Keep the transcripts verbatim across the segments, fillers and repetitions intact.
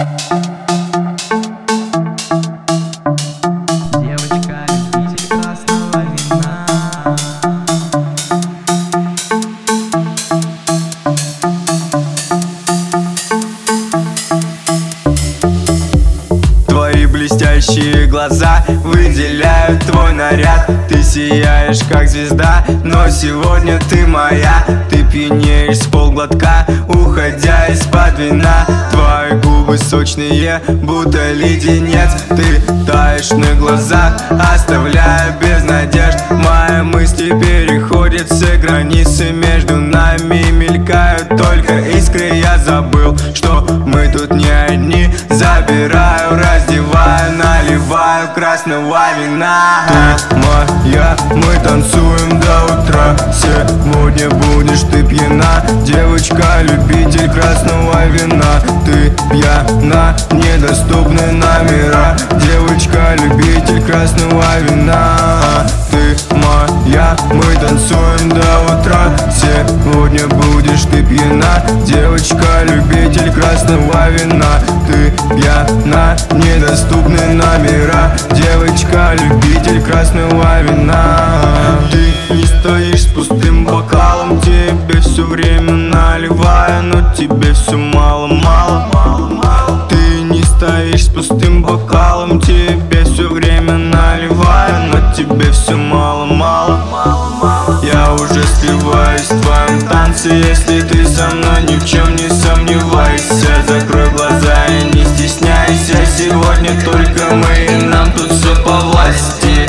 Блестящие глаза выделяют твой наряд. Ты сияешь как звезда, но сегодня ты моя. Ты пьянеешь с полглотка, уходя из-под вина. Твои губы сочные, будто леденец. Ты таешь на глазах, оставляя без надежд. Мои мысли переходят все границы между нами. Мелькают только искры, я забыл, что мы тут не одни. Забираю, раздеваю, наливаю красного вина. Ты моя, мы танцуем до утра. Сегодня будешь ты пьяна, девочка-любитель красного вина. Ты пьяна, недоступны номера, девочка-любитель красного вина. Ты моя, мы танцуем до утра. Сегодня будешь ты пьяна, девочка-любитель красного вина. Ты пьяна, недоступны номера, девочка-любитель красного вина. Ты не стоишь с пустым бокалом, тебе все время наливаю, но тебе все мало-мало. Ты не стоишь с пустым бокалом, тебе все время наливаю, но тебе все мало-мало. Я уже сливаюсь в твоем танце, если ты со мной, ни в чем не сомневайся. Закрой глаза и не стесняйся, сегодня только мы, и нам тут все по власти.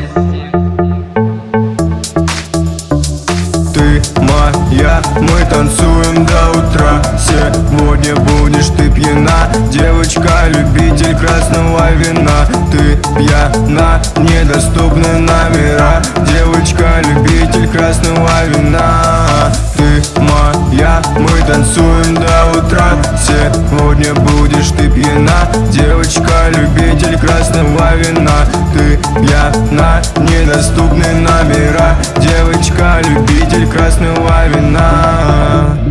Ты моя, мы танцуем до утра. Сегодня будешь ты пьяна, девочка-любитель красного вина. Ты пьяна, недоступны номера, девочка-любитель красного вина. Ты моя, мы танцуем до утра. Сегодня будешь ты пьяна, девочка-любитель красного вина. Ты пьяна, недоступны номера, девочка-любитель красного вина.